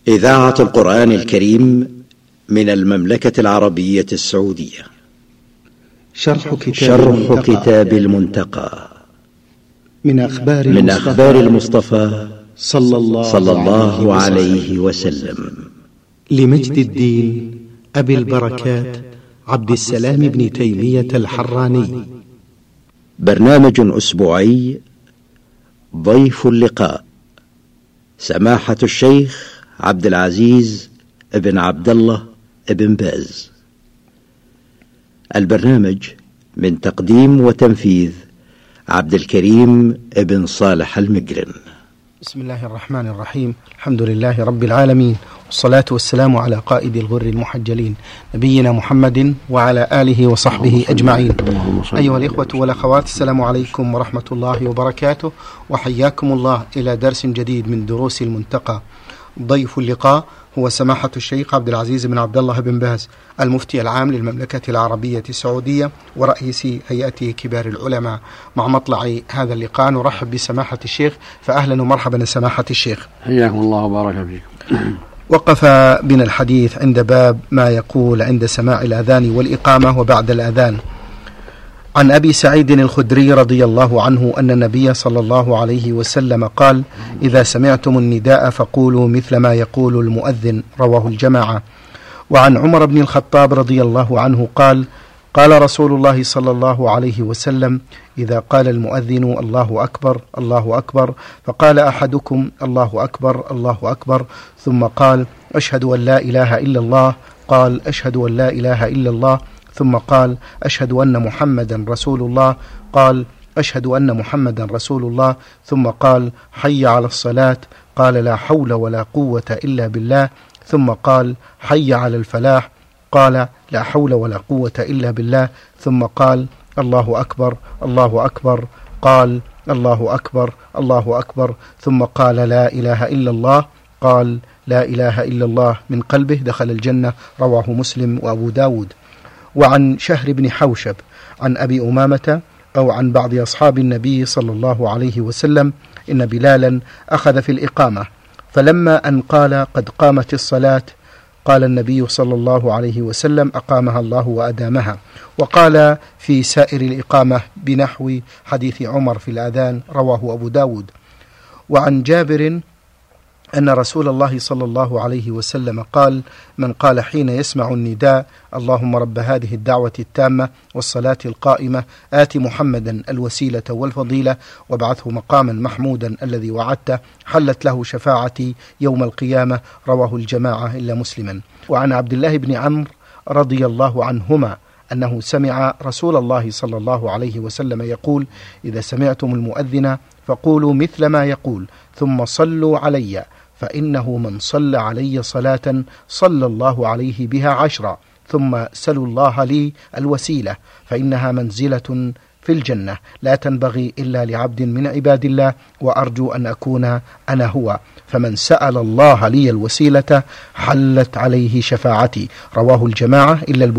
إذاعة القرآن الكريم من المملكة العربية السعودية. شرح كتاب المنتقى من أخبار المصطفى صلى الله عليه وسلم، لمجد الدين أبي البركات عبد السلام بن تيمية الحراني. برنامج أسبوعي، ضيف اللقاء سماحة الشيخ عبد العزيز ابن عبد الله ابن باز. البرنامج من تقديم وتنفيذ عبد الكريم ابن صالح المقرن. بسم الله الرحمن الرحيم، الحمد لله رب العالمين، والصلاة والسلام على قائد الغر المحجلين نبينا محمد وعلى آله وصحبه أجمعين. أيها الإخوة والأخوات، السلام عليكم ورحمة الله وبركاته، وحياكم الله إلى درس جديد من دروس المنتقى. ضيف اللقاء هو سماحة الشيخ عبد العزيز بن عبد الله بن باز، المفتي العام للمملكة العربية السعودية ورئيس هيئة كبار العلماء. مع مطلع هذا اللقاء نرحب بسماحة الشيخ، فأهلا ومرحبا سماحة الشيخ. حياكم الله وبارك فيكم. وقف بنا الحديث عند باب ما يقول عند سماع الأذان والإقامة وبعد الأذان. عن أبي سعيد الخدري رضي الله عنه أن النبي صلى الله عليه وسلم قال: إذا سمعتم النداء فقولوا مثل ما يقول المؤذن، رواه الجماعة. وعن عمر بن الخطاب رضي الله عنه قال: قال رسول الله صلى الله عليه وسلم: إذا قال المؤذن الله أكبر الله أكبر، فقال أحدكم الله أكبر الله أكبر، ثم قال أشهد أن لا إله إلا الله، قال أشهد أن لا إله إلا الله، ثم قال أشهد أن محمدا رسول الله، قال أشهد أن محمدا رسول الله، ثم قال حي على الصلاة، قال لا حول ولا قوة إلا بالله، ثم قال حي على الفلاح، قال لا حول ولا قوة إلا بالله، ثم قال الله أكبر الله أكبر، قال الله أكبر الله أكبر، ثم قال لا إله إلا الله، قال لا إله إلا الله، من قلبه دخل الجنة، رواه مسلم وأبو داود. وعن شهر بن حوشب عن أبي أمامة أو عن بعض أصحاب النبي صلى الله عليه وسلم إن بلالا أخذ في الإقامة، فلما أن قال قد قامت الصلاة، قال النبي صلى الله عليه وسلم أقامها الله وأدامها. وقال في سائر الإقامة بنحو حديث عمر في الأذان، رواه أبو داود. وعن جابر أن رسول الله صلى الله عليه وسلم قال: من قال حين يسمع النداء اللهم رب هذه الدعوة التامة والصلاة القائمة آت محمدا الوسيلة والفضيلة وابعثه مقاما محمودا الذي وعدته، حلت له شفاعتي يوم القيامة، رواه الجماعة إلا مسلما. وعن عبد الله بن عمرو رضي الله عنهما أنه سمع رسول الله صلى الله عليه وسلم يقول: إذا سمعتم المؤذن فقولوا مثل ما يقول، ثم صلوا علي، فإنه من صلى علي صلاة صلى الله عليه بها 10، ثم سلوا الله لي الوسيلة، فإنها منزلة في الجنة لا تنبغي إلا لعبد من عباد الله، وأرجو أن أكون أنا هو، فمن سأل الله لي الوسيلة حلت عليه شفاعتي، رواه الجماعة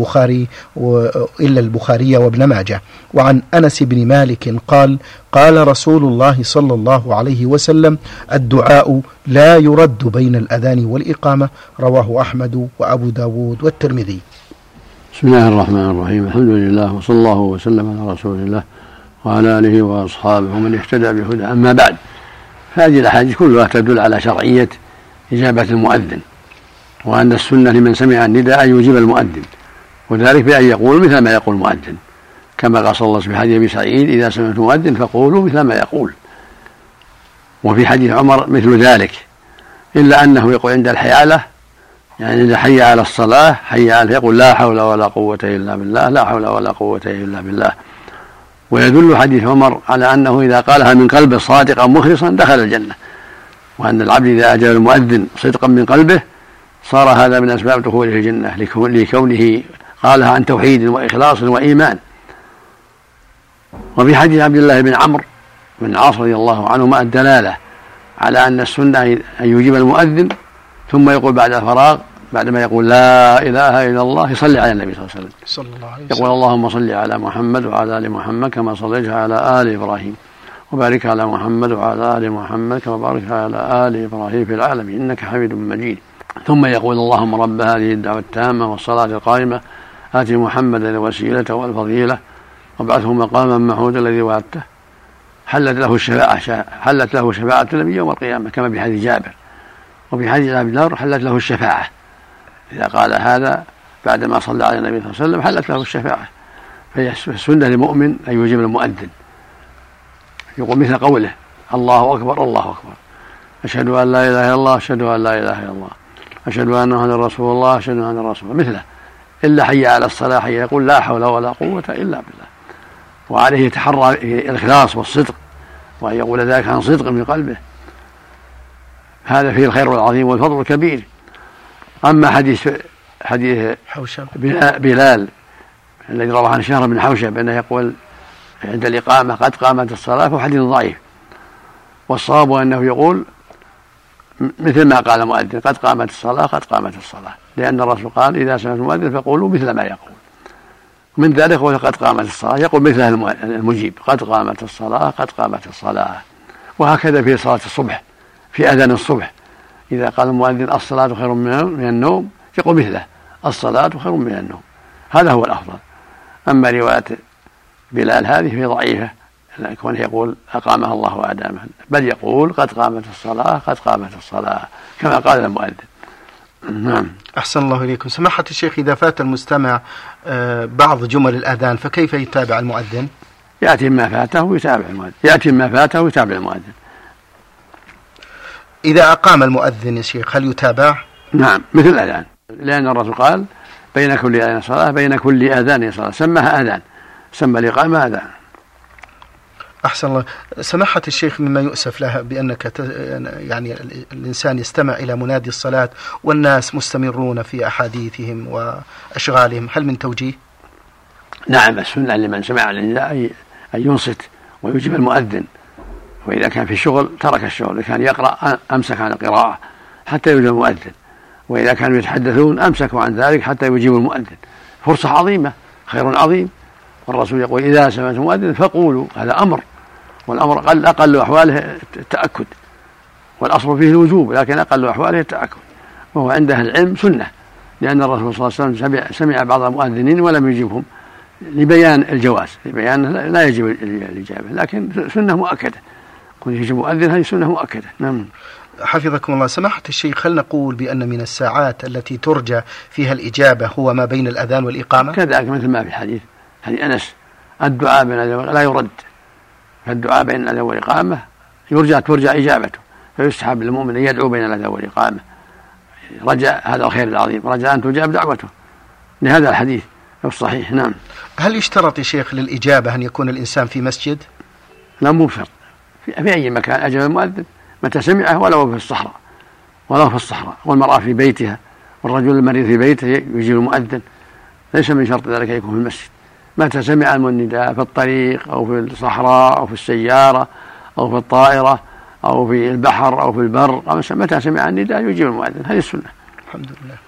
إلا البخاري وابن ماجه. وعن أنس بن مالك قال: قال رسول الله صلى الله عليه وسلم: الدعاء لا يرد بين الأذان والإقامة، رواه أحمد وأبو داود والترمذي. بسم الله الرحمن الرحيم، الحمد لله، وصلى الله وسلم على رسول الله وعلى آله وأصحابه ومن اهتدى بهدى. أما بعد، هذه الأحاديث كلها تدل على شرعية إجابة المؤذن، وأن السنة لمن سمع النداء أن يجيب المؤذن، وذلك بأن يقول مثل ما يقول المؤذن، كما قال صلى الله عليه وسلم في حديث أبي سعيد: إذا سمعتم المؤذن فقولوا مثل ما يقول. وفي حديث عمر مثل ذلك، إلا أنه يقول عند الحيالة، يعني إذا حي على الصلاة حي على، يقول لا حول ولا قوة إلا بالله، لا حول ولا قوة إلا بالله. ويدل حديث عمر على أنه إذا قالها من قلبه صادقا مخلصا دخل الجنة، وأن العبد إذا أجاب المؤذن صدقا من قلبه صار هذا من أسباب دخوله الجنة، لكونه قالها عن توحيد وإخلاص وإيمان. وفي حديث عبد الله بن عمرو بن العاص رضي الله عنهما الدلالة على أن السنة أن يجيب المؤذن ثم يقول بعد الفراغ، بعدما يقول لا إله إلا الله، يصلي على النبي صلى الله عليه وسلم، يقول اللهم صل على محمد وعلى آل محمد كما صليت على آل إبراهيم، وبارك على محمد وعلى آل محمد كما باركت على آل إبراهيم في العالمين إنك حميد مجيد. ثم يقول اللهم رب هذه الدعوة التامة والصلاة القائمة آت محمدا الوسيلة والفضيلة وابعثه مقاما محمودا الذي وعدته حلت له شفاعة النبي يوم القيامة كما في حديث جابر. وفي حديث أبي ذر حلت له الشفاعة، إذا قال هذا بعدما صلى على النبي صلى الله عليه وسلم حلت له الشفاعة. فهي السنة للمؤمن أن يجيب المؤذن، يقول مثل قوله الله أكبر الله أكبر، أشهد أن لا إله إلا الله، أشهد أن لا إله إلا الله، أشهد أن محمدا رسول الله، أشهد أن رسول الله، مثله. إلا حي على الصلاة حي يقول لا حول ولا قوة إلا بالله. وعليه يتحرى الإخلاص والصدق، وأن يقول ذلك عن صدق من قلبه، هذا فيه الخير العظيم والفضل الكبير. أما حديث بلال الذي رواه عن شهر بن حوشب أنه يقول عند الإقامة قد قامت الصلاة، فهو حديث ضعيف، والصواب أنه يقول مثل ما قال المؤذن قد قامت الصلاة قد قامت الصلاة، لأن الرسول قال إذا سمعت المؤذن فقولوا مثل ما يقول. من ذلك يقول قد قامت الصلاة، يقول مثله المجيب قد قامت الصلاة قد قامت الصلاة. وهكذا في صلاة الصبح، في أذان الصبح إذا قال المؤذن الصلاة خير من النوم يقول مثله الصلاة خير من النوم، هذا هو الأفضل. أما رواية بلال هذه في ضعيفة، كونه يقول أقامها الله وأدامها، بل يقول قد قامت الصلاة قد قامت الصلاة كما قال المؤذن. نعم. أحسن الله إليكم. سماحة الشيخ، إذا فات المستمع بعض جمل الأذان فكيف يتابع المؤذن؟ يأتي ما فاته ويتابع المؤذن. إذا أقام المؤذن يا شيخ هل يتابع؟ نعم مثل الأذان، لأن الرسول قال بين كل أذان صلاة، بين كل أذان صلاة، سماها أذان، سمى الإقامة أذان. أحسن الله. سماحة الشيخ، مما يؤسف لها بأنك يعني الإنسان يستمع إلى منادي الصلاة والناس مستمرون في أحاديثهم وأشغالهم، هل من توجيه؟ نعم، السنة لمن سمع النداء أن ينصت ويجيب المؤذن، وإذا كان في شغل ترك الشغل، إذا كان يقرأ أمسك عن القراءة حتى يجيب المؤذن، وإذا كانوا يتحدثون أمسكوا عن ذلك حتى يجيب المؤذن. فرصة عظيمة، خير عظيم. والرسول يقول إذا سمعتم المؤذن فقولوا، هذا أمر، والأمر أقل أحواله التأكد، والأصل فيه الوجوب، لكن أقل أحواله التأكد، وهو عند أهل العلم سنة، لأن الرسول صلى الله عليه وسلم سمع بعض المؤذنين ولم يجيبهم لبيان الجواز، لبيان لا يجب الإجابة، لكن سنة مؤكدة، كون يجب مؤذن هذه سنة مؤكدة. نعم. حفظكم الله. سماحة الشيخ، هل نقول بأن من الساعات التي ترجى فيها الإجابة هو ما بين الأذان والإقامة؟ كذلك مثل ما في حديث أنس، الدعاء بين الأذان لا يرد، فالدعاء بين الأذان والإقامة ترجى إجابته، فيستحب للمؤمن أن يدعو بين الأذان والإقامة رجاء هذا الخير العظيم، رجاء أن تجاب دعوته، لهذا الحديث الصحيح. نعم. هل يشترط يا شيخ للإجابة أن يكون الإنسان في مسجد؟ لا، مو بشرط، في أي مكان أجاب المؤذن متى سمعه، ولو في الصحراء، والمرأة في بيتها، والرجل المريض في بيته يجيب المؤذن، ليس من شرط ذلك يكون في المسجد. متى سمع النداء في الطريق أو في الصحراء أو في السيارة أو في الطائرة أو في البحر أو في البر، متى سمع النداء يجيب المؤذن، هذه السنة. الحمد لله.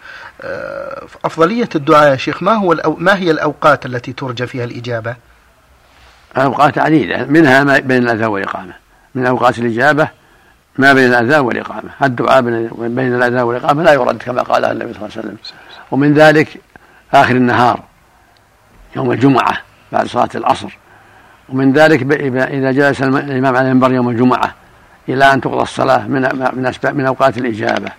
أفضلية الدعاء يا شيخ، ما هي الأوقات التي ترجى فيها الإجابة؟ أوقات عديدة، منها ما بين الأذان والإقامة، من أوقات الإجابة ما بين الأذان والإقامة، الدعاء بين الأذان والإقامة لا يرد كما قال النبي صلى الله عليه وسلم. ومن ذلك آخر النهار يوم الجمعة بعد صلاة العصر، ومن ذلك إذا جلس الإمام على المنبر يوم الجمعة إلى أن تقضى الصلاة من أوقات الإجابة.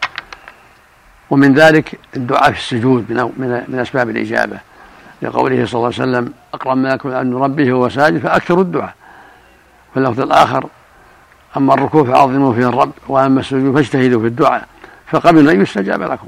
ومن ذلك الدعاء في السجود من أسباب الإجابة، لقوله صلى الله عليه وسلم أقرب ما يكون عند ربه وهو ساجد فأكثر الدعاء. واللفظ الآخر أما الركوع فعظموا فيه الرب، وأما السجود فاجتهدوا في الدعاء فقبل أن يستجاب لكم.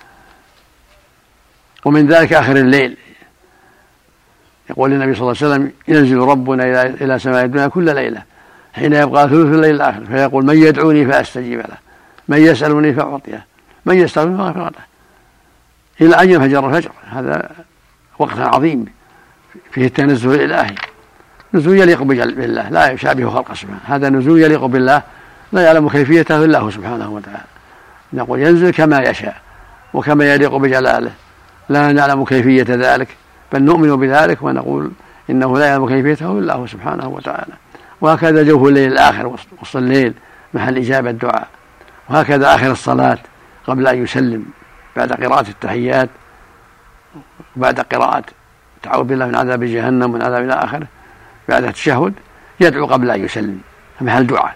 ومن ذلك آخر الليل، يقول النبي صلى الله عليه وسلم ينزل ربنا إلى سماء الدنيا كل ليلة حين يبقى ثلث الليل الآخر، فيقول من يدعوني فأستجيب له، من يسألني فأعطيه، من يستغفر فأغفر له، إلى أن ينفجر الفجر. هذا وقت عظيم فيه التنزل الإلهي، نزول يليق بالله لا يشابه خلق سبحانه، هذا نزول يليق بالله لا يعلم كيفيته إلا هو سبحانه وتعالى. نقول ينزل كما يشاء وكما يليق بجلاله، لا نعلم كيفية ذلك، بل نؤمن بذلك ونقول إنه لا يعلم كيفيته إلا هو سبحانه وتعالى. وهكذا جوف الليل الآخر وسط الليل محل إجابة الدعاء، وهكذا آخر الصلاة قبل أن يسلم بعد قراءة التحيات وبعد قراءة تعوذ بالله من عذاب جهنم ومن عذاب إلى آخره بعد التشهد يدعو قبل أن يسلم محل دعاء.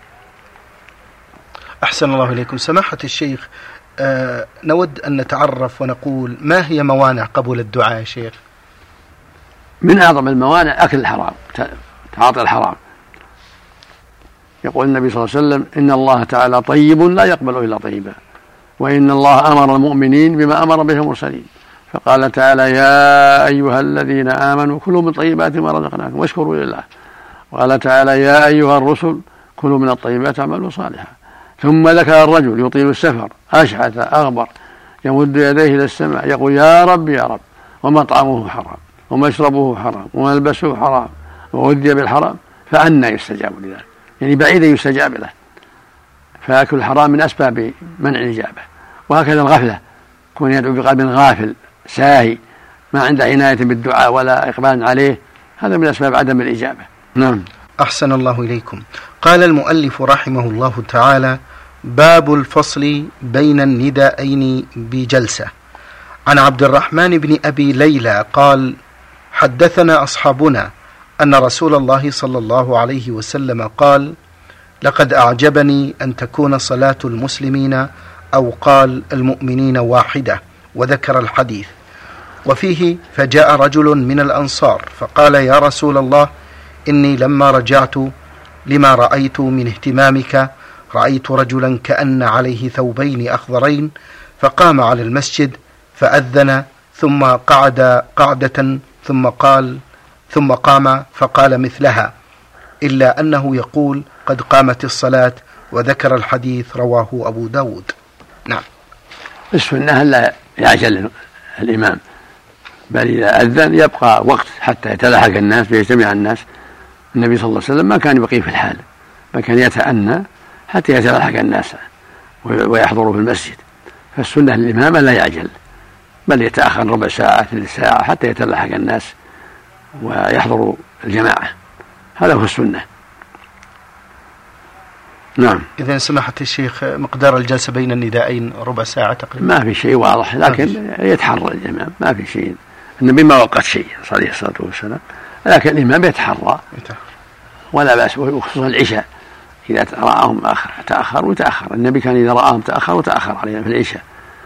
أحسن الله إليكم سماحة الشيخ. نود أن نتعرف ونقول ما هي موانع قبول الدعاء يا شيخ؟ من أعظم الموانع أكل الحرام، تعاطي الحرام. يقول النبي صلى الله عليه وسلم إن الله تعالى طيب لا يقبل إلا طيبا، وإن الله أمر المؤمنين بما أمر به المرسلين، فقال تعالى يا أيها الذين آمنوا كلوا من طيبات ما رزقناكم واشكروا لله. وقال تعالى يا أيها الرسل كلوا من الطيبات واعملوا صالحا. ثم ذكر الرجل يطيل السفر أشعث أغبر يمد يديه إلى السماء يقول يا رب يا رب، ومطعمه حرام ومشربه حرام وملبسه حرام وغذي بالحرام، فأنى يستجاب لذلك، يعني بعيدا يستجاب له. فأكل الحرام من أسباب منع الإجابة. وهكذا الغفلة، كون يدعو بقلب غافل ساهي ما عنده عناية بالدعاء ولا إقبال عليه، هذا من أسباب عدم الإجابة. نعم. أحسن الله إليكم. قال المؤلف رحمه الله تعالى باب الفصل بين النداءين بجلسة. عن عبد الرحمن بن أبي ليلى قال حدثنا أصحابنا أن رسول الله صلى الله عليه وسلم قال لقد أعجبني أن تكون صلاة المسلمين أو قال المؤمنين واحدة، وذكر الحديث. وفيه فجاء رجل من الأنصار فقال يا رسول الله إني لما رجعت لما رأيت من اهتمامك رأيت رجلا كأن عليه ثوبين أخضرين، فقام على المسجد فأذن ثم قعد قعدة ثم قام فقال مثلها، إلا أنه يقول قد قامت الصلاة، وذكر الحديث رواه أبو داود. نعم. السنة لا يعجل الإمام، بل إذا أذن يبقى وقت حتى يتلاحق الناس ويجتمع الناس. النبي صلى الله عليه وسلم ما كان يبقي في الحال، ما كان يتأنى حتى يتلاحق الناس ويحضروا في المسجد. فالسنة للإمام لا يعجل، بل يتأخر ربع ساعة ثلث ساعة حتى يتلاحق الناس ويحضروا الجماعة، هذا هو السنة. نعم. إذن سماحة الشيخ مقدار الجلسة بين الندائين ربع ساعة تقريبا؟ ما في شيء واضح، لكن يتحرى الإمام، ما في شيء. النبي ما وقت شيء عليه الصلاة والسلام، لكن الإمام يتحرى ولا بأس. وخصوصا العشاء إذا رآهم تأخر وتأخر، النبي كان إذا رآهم تأخر وتأخر علينا في العشاء.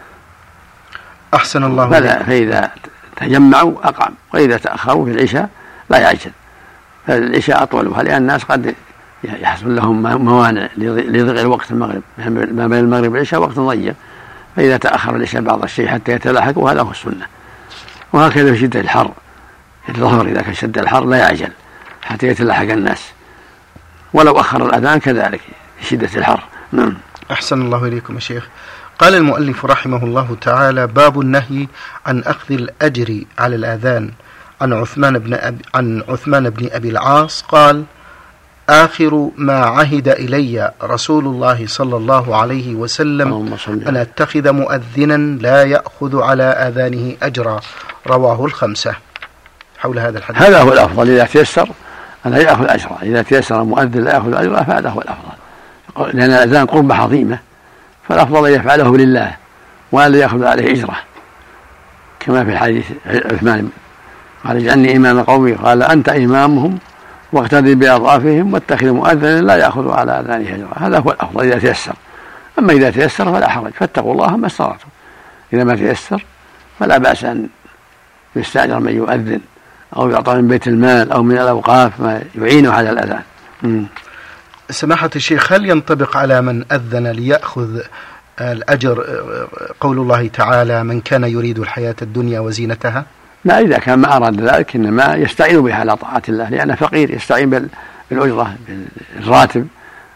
أحسن الله. فإذا تجمعوا أقام، وإذا تأخروا في العشاء لا يعجل، فالعشاء أطولها، لأن الناس قد يحصل لهم موانع لضيق الوقت. المغرب ما بين المغرب والعشاء وقت ضيق، فإذا تأخر العشاء بعض الشيء حتى يتلاحقوا هذا هو السنة. وهكذا في شدة الحر، الظهر إذا كان شد الحر لا يعجل حتى يتلاحق الناس، ولو أخر الأذان كذلك في شدة الحر. نعم. أحسن الله إليكم يا شيخ. قال المؤلف رحمه الله تعالى باب النهي عن أخذ الأجر على الآذان. عن عثمان بن أبي العاص قال آخر ما عهد إلي رسول الله صلى الله عليه وسلم أن أتخذ مؤذنا لا يأخذ على آذانه أجرا، رواه الخمسة. حول هذا الحديث هذا هو الأفضل، إذا تيسر أن يأخذ أجرا، إذا تيسر المؤذن لا يأخذ أجرا فهذا هو الأفضل، لأن الأذان قربة عظيمة، فالأفضل أن يفعله لله ولا يأخذ عليه أجره، كما في الحديث عثمان قال اجعلني إمام قومي، قال أنت إمامهم واقتدي بأضعافهم واتخذ مؤذنا لا يأخذ على آذانه أجرا. هذا هو الأفضل إذا تيسر. أما إذا تيسر فلا حرج، فاتقوا الله ما استطعتم. إذا ما تيسر فلا بأس أن يستأجر من يؤذن أو يعطى من بيت المال أو من الأوقاف ما يعينه على الأذان. سماحة الشيخ، هل ينطبق على من أذن ليأخذ الأجر قول الله تعالى من كان يريد الحياة الدنيا وزينتها؟ لا، إذا كان ما أراد ذلك إنما يستعين بها على طاعة الله، لأنه فقير يستعين بالأجرة بالراتب،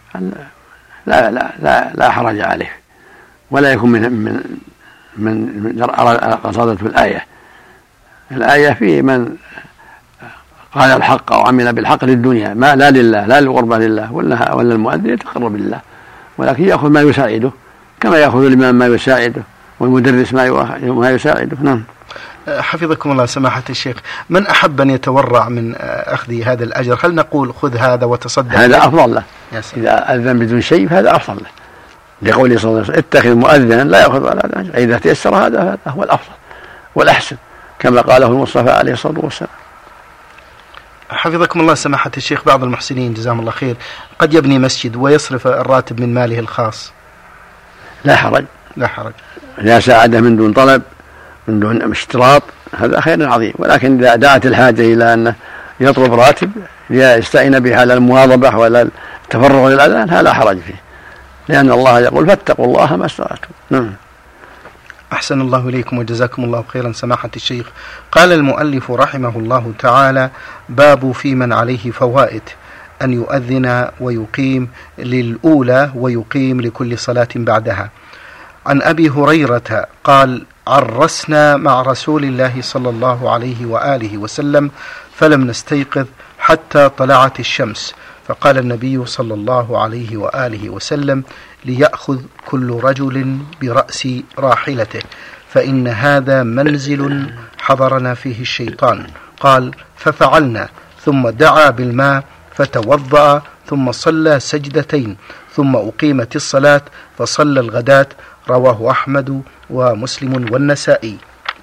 لا حرج عليه، ولا يكون من قصادته الآية في من قال الحق أو عمل بالحق للدنيا، ما لا لله، لا للقربة لله، ولا المؤذن يتقرب لله، ولكن يأخذ ما يساعده كما يأخذ الإمام ما يساعده والمدرس ما يساعده. نعم. حفظكم الله سماحة الشيخ، من أحب أن يتورع من أخذ هذا الأجر هل نقول خذ هذا وتصدق؟ هذا أفضل له. إذا أذن بدون شيء فهذا أفضل له، لقوله صلى الله عليه وسلم اتخذ مؤذنا لا يأخذ على الأذان، إذا تيسر هذا هو الأفضل والأحسن كما قاله المصطفى عليه الصلاة والسلام. حفظكم الله سماحة الشيخ، بعض المحسنين جزاهم الله خير قد يبني مسجد ويصرف الراتب من ماله الخاص. لا حرج، لا حرج، لا ساعدة من دون طلب من دون اشتراط، هذا خير عظيم. ولكن إذا دعت الحاجة إلى أنه يطلب راتب ليستعين به على المواظبة ولا التفرغ للأذان هذا حرج فيه، لأن الله يقول فاتقوا الله ما استطعتم. نعم. أحسن الله إليكم وجزاكم الله خيرا سماحة الشيخ. قال المؤلف رحمه الله تعالى: باب في من عليه فوائد، أن يؤذن ويقيم للأولى ويقيم لكل صلاة بعدها. عن أبي هريرة قال: عرسنا مع رسول الله صلى الله عليه وآله وسلم فلم نستيقظ حتى طلعت الشمس، فقال النبي صلى الله عليه وآله وسلم: ليأخذ كل رجل برأس راحلته، فإن هذا منزل حضرنا فيه الشيطان. قال: ففعلنا، ثم دعا بالماء فتوضأ، ثم صلى سجدتين، ثم أقيمت الصلاة فصلى الغداة. رواه أحمد ومسلم والنسائي.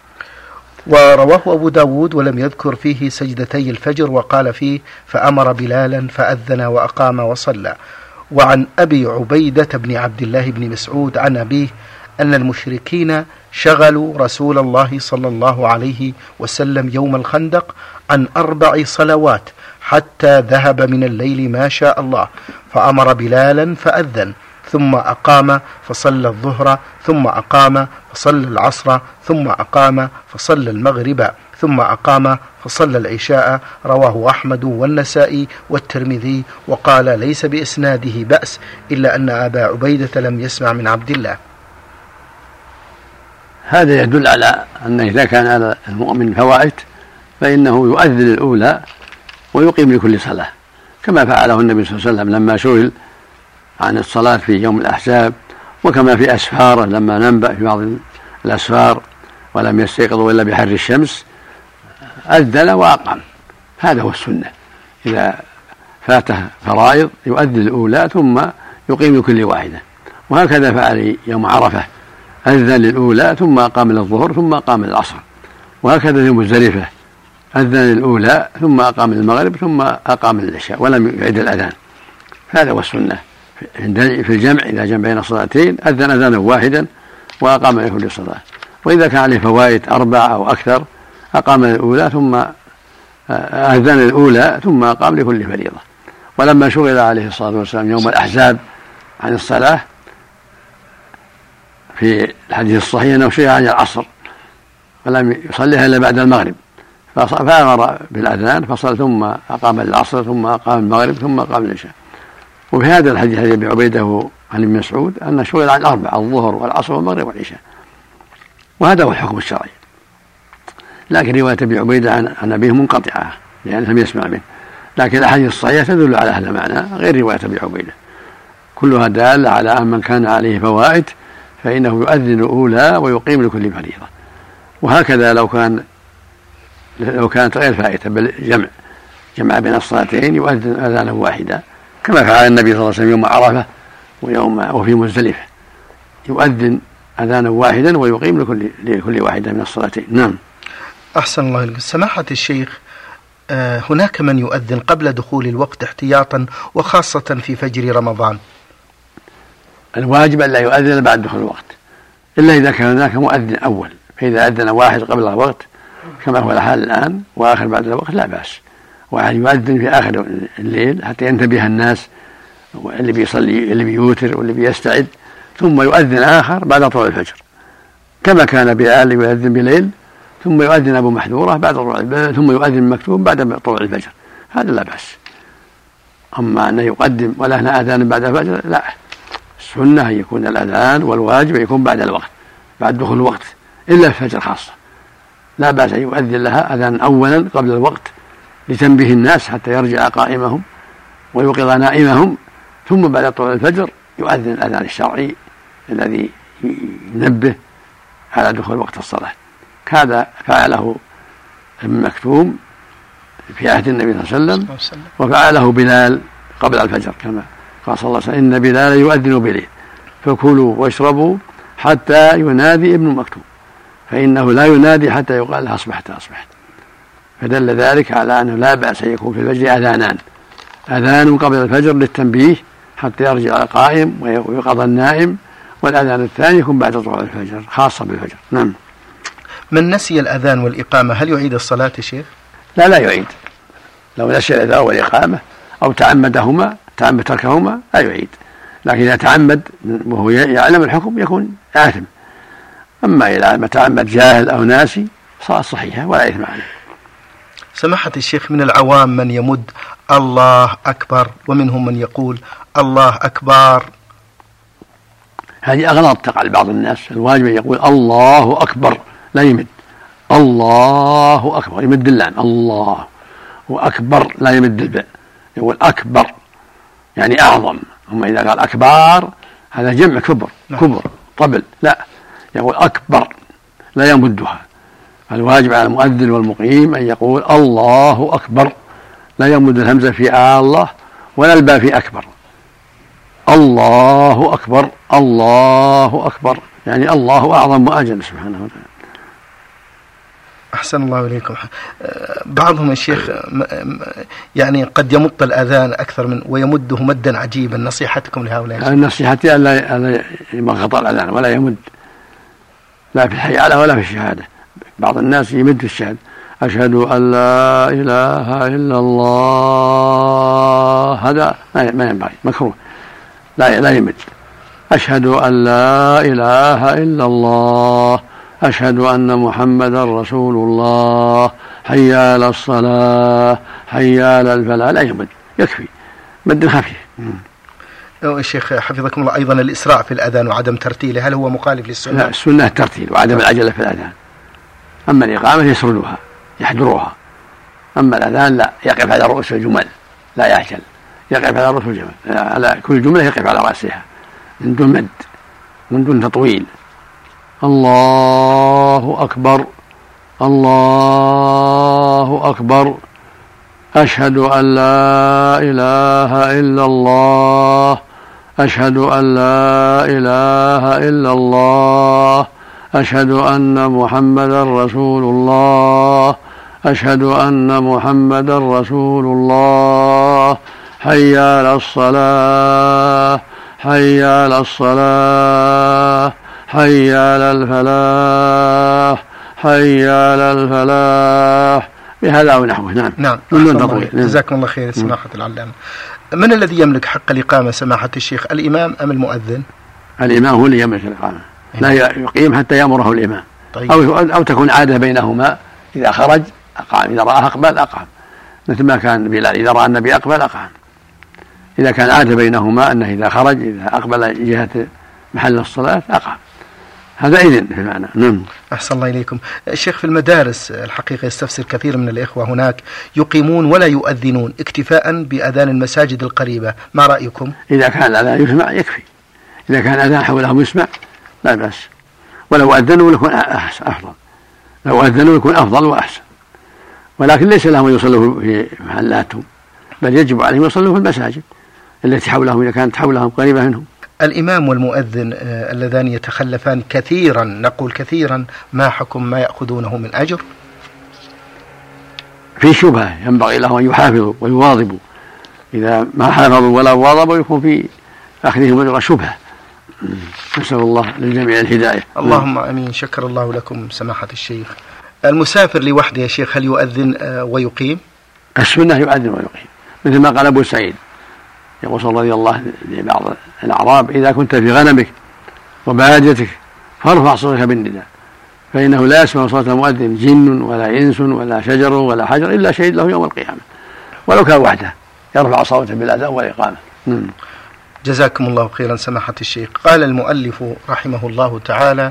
ورواه أبو داود ولم يذكر فيه سجدتي الفجر، وقال فيه: فأمر بلالا فأذن وأقام وصلى. وعن أبي عبيدة بن عبد الله بن مسعود عن أبيه أن المشركين شغلوا رسول الله صلى الله عليه وسلم يوم الخندق عن 4 صلوات حتى ذهب من الليل ما شاء الله، فأمر بلالا فأذن، ثم أقام فصلى الظهر، ثم أقام فصلى العصر، ثم أقام فصلى المغرب، ثم أقام فصلى العشاء. رواه أحمد والنسائي والترمذي، وقال: ليس بإسناده بأس، إلا أن أبا عبيدة لم يسمع من عبد الله. هذا يدل على أن إذا كان على المؤمن فوائد فإنه يؤذن الأولى ويقيم لكل صلاة، كما فعله النبي صلى الله عليه وسلم لما سئل عن الصلاة في يوم الأحزاب، وكما في أسفاره لما ننبأ في بعض الأسفار ولم يستيقظوا إلا بحر الشمس أذن وأقام. هذا هو السنة، إذا فاته فرائض يؤذن الأولى ثم يقيم لكل واحدة. وهكذا فعل يوم عرفة، أذن للأولى ثم أقام للظهر ثم أقام للعصر. وهكذا يوم مزدلفة أذن للأولى ثم أقام للمغرب ثم أقام للعشاء ولم يعد الأذان. هذا هو السنة في الجمع، إذا جمع بين الصلاتين أذن أذانا واحدا وأقام لكل صلاة. وإذا كان عليه فوائد 4 أو أكثر أقام الأولى ثم أذن الأولى ثم أقام لكل فريضة. ولما شغل عليه الصلاة والسلام يوم الأحزاب عن الصلاة في الحديث الصحيح أنه شغل عن العصر ولم يصليها إلا بعد المغرب، فأمر بالأذان فصل ثم أقام العصر ثم أقام المغرب ثم أقام العشاء. وفي هذا الحديث حديث أبي عبيدة عن ابن مسعود أن شغل عن 4: الظهر والعصر والمغرب والعشاء. وهذا هو الحكم الشرعي. لكن رواية أبي عبيدة عن أبيه منقطعة لأنه لم يسمع منه، لكن الأحاديث الصحيحة تدل على هذا المعنى غير رواية أبي عبيدة، كلها دالة على أن من كان عليه فوائد فإنه يؤذن الأولى ويقيم لكل فريضة. وهكذا لو كانت غير فائتة بل جمع بين الصلاتين يؤذن أذانا واحدا، كما فعل النبي صلى الله عليه وسلم يوم عرفة وفي مزدلفة، يؤذن أذانا واحدا ويقيم لكل واحدة من الصلاتين. نعم. أحسن الله إليك سماحة الشيخ. هناك من يؤذن قبل دخول الوقت احتياطا وخاصة في فجر رمضان. الواجب أن لا يؤذن بعد دخول الوقت إلا إذا كان هناك مؤذن أول، فإذا أذن واحد قبل الوقت كما هو الحال الآن وآخر بعد الوقت لا بأس. واحد يؤذن في آخر الليل حتى ينتبه الناس، اللي بيصلي اللي بيوتر واللي بيستعد، ثم يؤذن آخر بعد طلوع الفجر، كما كان بلال يؤذن بليل ثم يؤذن أبو محذورة بعد طلوع الفجر ثم يؤذن مكتوب بعد طلوع الفجر، هذا لا بأس. أما أنه يقدم ولا هنا أذان بعد الفجر لا، السنة أن يكون الأذان والواجب يكون بعد الوقت بعد دخول الوقت، إلا الفجر خاصة لا بأس أن يؤذن لها أذان أولا قبل الوقت لتنبيه الناس حتى يرجع قائمهم ويوقظ نائمهم، ثم بعد طلوع الفجر يؤذن الأذان الشرعي الذي ينبه على دخول وقت الصلاة. هذا فعله ابن مكتوم في عهد النبي صلى الله عليه وسلم، وفعله بلال قبل الفجر كما قال صلى الله عليه وسلم: إن بلال يؤذن بليل فكلوا واشربوا حتى ينادي ابن مكتوم، فإنه لا ينادي حتى يقال أصبحت أصبحت. فدل ذلك على أنه لا بأس أن يكون في الفجر أذانان، أذان قبل الفجر للتنبيه حتى يرجع القائم ويقظ النائم، والأذان الثاني يكون بعد طلوع الفجر خاصة بالفجر. نعم. من نسي الأذان والإقامة هل يعيد الصلاة يا شيخ؟ لا يعيد. لو نسي الأذان والإقامة أو تعمد تركهما لا يعيد، لكن إذا تعمد وهو يعلم الحكم يكون آثم. أما إذا ما تعمد جاهل أو ناسي صلاة صحيحة ولا إثم عليه. سماحة الشيخ، من العوام من يمد الله أكبر ومنهم من يقول الله أكبر. هذه أغلاط تقع لبعض الناس. الواجب أن يقول الله أكبر لا يمد. الله أكبر يمد اللام، الله وأكبر لا يمد الباء، يقول أكبر يعني أعظم. أما إذا قال أكبر هذا جمع كبر طبل، لا يقول أكبر لا يمدها. الواجب على المؤذن والمقيم أن يقول الله أكبر، لا يمد الهمزة في الله ولا الباء في أكبر. الله أكبر الله أكبر يعني الله أعظم وأجل سبحانه وتعالى. أحسن الله إليكم. بعضهم الشيخ يعني قد يمط الأذان أكثر من ويمده مدا عجيبا، نصيحتكم لهؤلاء؟ نصيحتي ألا يمغط الأذان ولا يمد، لا في الحي على ولا في الشهادة. بعض الناس يمد في الشهادة، أشهد أن لا إله إلا الله، هذا ما ينبغي، مكروه، لا يمد. أشهد أن لا إله إلا الله، أشهد أن محمدا رسول الله، حي على الصلاة، حي على الفلاح، لا يمد، يكفي مد خفيف. الشيخ حفظكم الله، أيضا الإسراع في الأذان وعدم ترتيله هل هو مخالف للسنة؟ لا، السنة الترتيل وعدم العجلة في الأذان. أما الإقامة يسردها يحضرها، أما الأذان لا، يقف على رؤوس الجمل لا يعجل، يقف على رؤوس الجمل، على كل جملة يقف على رأسها من دون مد من دون تطويل. الله أكبر الله أكبر، أشهد أن لا إله إلا الله، أشهد أن لا إله إلا الله، أشهد أن محمدا رسول الله، أشهد أن محمدا رسول الله، حي على الصلاة، حي على الصلاة، حي على الفلاح، حي على الفلاح، بهذا ونحوه. نعم. جزاكم الله خير سماحة العلامة. من الذي يملك حق الإقامة سماحة الشيخ، الإمام أم المؤذن؟ الإمام هو اللي يملك الإقامة، لا يقيم حتى يأمره الإمام. طيب. أو تكون عادة بينهما، إذا خرج أقام، إذا رأى أقبل أقام، مثل ما كان بلال إذا رأى النبي أقبل أقام. إذا كان عادة بينهما أنه إذا خرج إذا أقبل جهة محل الصلاة أقام، هذا إذن في المعنى. نعم. أحسن الله إليكم. الشيخ، في المدارس الحقيقة يستفسر كثير من الإخوة هناك يقيمون ولا يؤذنون اكتفاء بأذان المساجد القريبة، ما رأيكم؟ إذا كان الأذان يسمع يكفي، إذا كان الأذان حولهم يسمع لا بأس، ولو أذنوا يكون أفضل، لو أذنوا يكون أفضل وأحسن، ولكن ليس لهم يصلوا في محلاتهم، بل يجب عليهم يصلوا في المساجد التي حولهم إذا كانت حولهم قريبة منهم. الإمام والمؤذن اللذان يتخلفان كثيرا، نقول كثيرا، ما حكم ما يأخذونه من أجر؟ في شبهة، ينبغي لهم أن يحافظوا ويواظبوا، إذا ما حافظوا ولا واظبوا يكون في أخذهم أجر شبهة. نسأل الله للجميع الهداية. اللهم أمين. شكر الله لكم سماحة الشيخ. المسافر لوحده يا شيخ هل يؤذن ويقيم؟ السنة يؤذن ويقيم، مثل ما قال أبو سعيد يقول رضي الله لبعض الأعراب: إذا كنت في غنمك وباديتك فارفع صوتك بالنداء، فإنه لا يسمع صوت المؤذن جن ولا إنس ولا شجر ولا حجر إلا شهد له يوم القيامة، ولو كان وحده يرفع صوته بالأذان والإقامة. جزاكم الله خيرا سماحة الشيخ. قال المؤلف رحمه الله تعالى: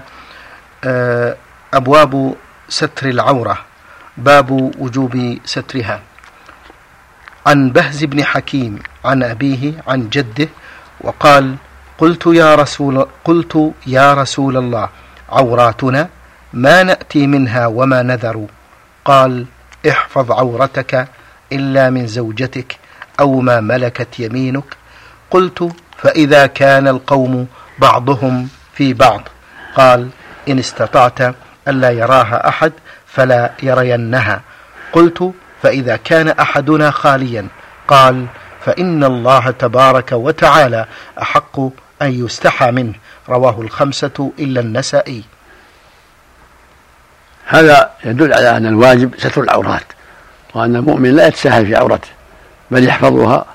أبواب ستر العورة، باب وجوب سترها. عن بهز بن حكيم عن أبيه عن جده وقال: قلت يا رسول الله عوراتنا ما نأتي منها وما نذر. قال: احفظ عورتك إلا من زوجتك أو ما ملكت يمينك. قلت: فإذا كان القوم بعضهم في بعض. قال: إن استطعت ألا يراها أحد فلا يرينها. قلت: فإذا كان أحدنا خاليا؟ قال: فإن الله تبارك وتعالى أحق أن يستحى منه. رواه الخمسة إلا النسائي. هذا يدل على أن الواجب ستر العورات، وأن المؤمن لا يتساهل في عورته بل يحفظها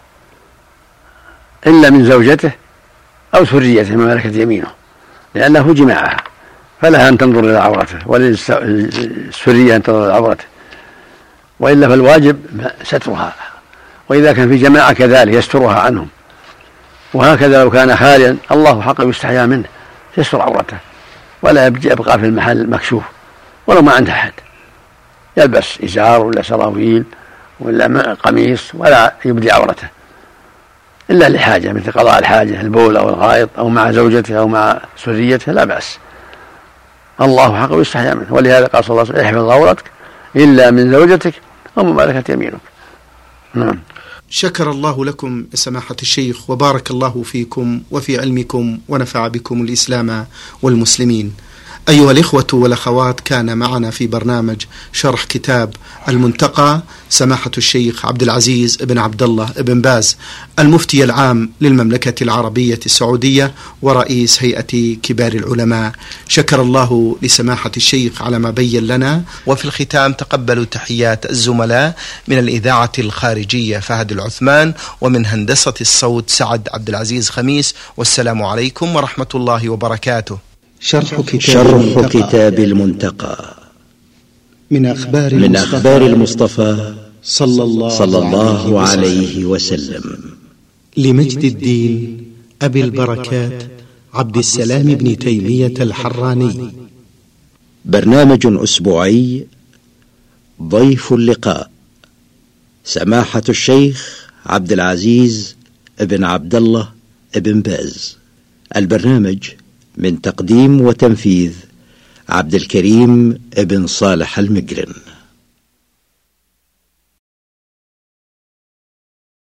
إلا من زوجته أو ذريته من ملكة يمينه، لأنه جماعها فلها أن تنظر إلى عورته وللسرية أن تنظر إلى عورته، وإلا فالواجب سترها، وإذا كان في جماعة كذلك يسترها عنهم. وهكذا لو كان خاليا الله حق يستحيا منه يستر عورته ولا يبقى في المحل مكشوف، ولو ما عنده أحد يلبس إزار ولا سراويل ولا قميص ولا يبدي عورته إلا لحاجة مثل قضاء الحاجة، البول أو الغائط أو مع زوجته أو مع سريته لا بأس، الله حق يستحيا منه. ولهذا قال صلى الله عليه وسلم: احفظ عورتك إلا من زوجتك أو من ملكة يمينك. نعم. شكر الله لكم سماحة الشيخ، وبارك الله فيكم وفي علمكم ونفع بكم الإسلام والمسلمين. أيها الإخوة والأخوات، كان معنا في برنامج شرح كتاب المنتقى سماحة الشيخ عبد العزيز بن عبد الله بن باز، المفتي العام للمملكة العربية السعودية ورئيس هيئة كبار العلماء. شكر الله لسماحة الشيخ على ما بين لنا. وفي الختام تقبلوا تحيات الزملاء من الإذاعة الخارجية فهد العثمان، ومن هندسة الصوت سعد عبد العزيز خميس، والسلام عليكم ورحمة الله وبركاته. شرح كتاب المنتقى من أخبار المصطفى صلى الله عليه وسلم، لمجد الدين أبي البركات عبد السلام بن تيمية الحراني. برنامج أسبوعي، ضيف اللقاء سماحة الشيخ عبد العزيز بن عبد الله بن باز. البرنامج من تقديم وتنفيذ عبد الكريم بن صالح المقرن.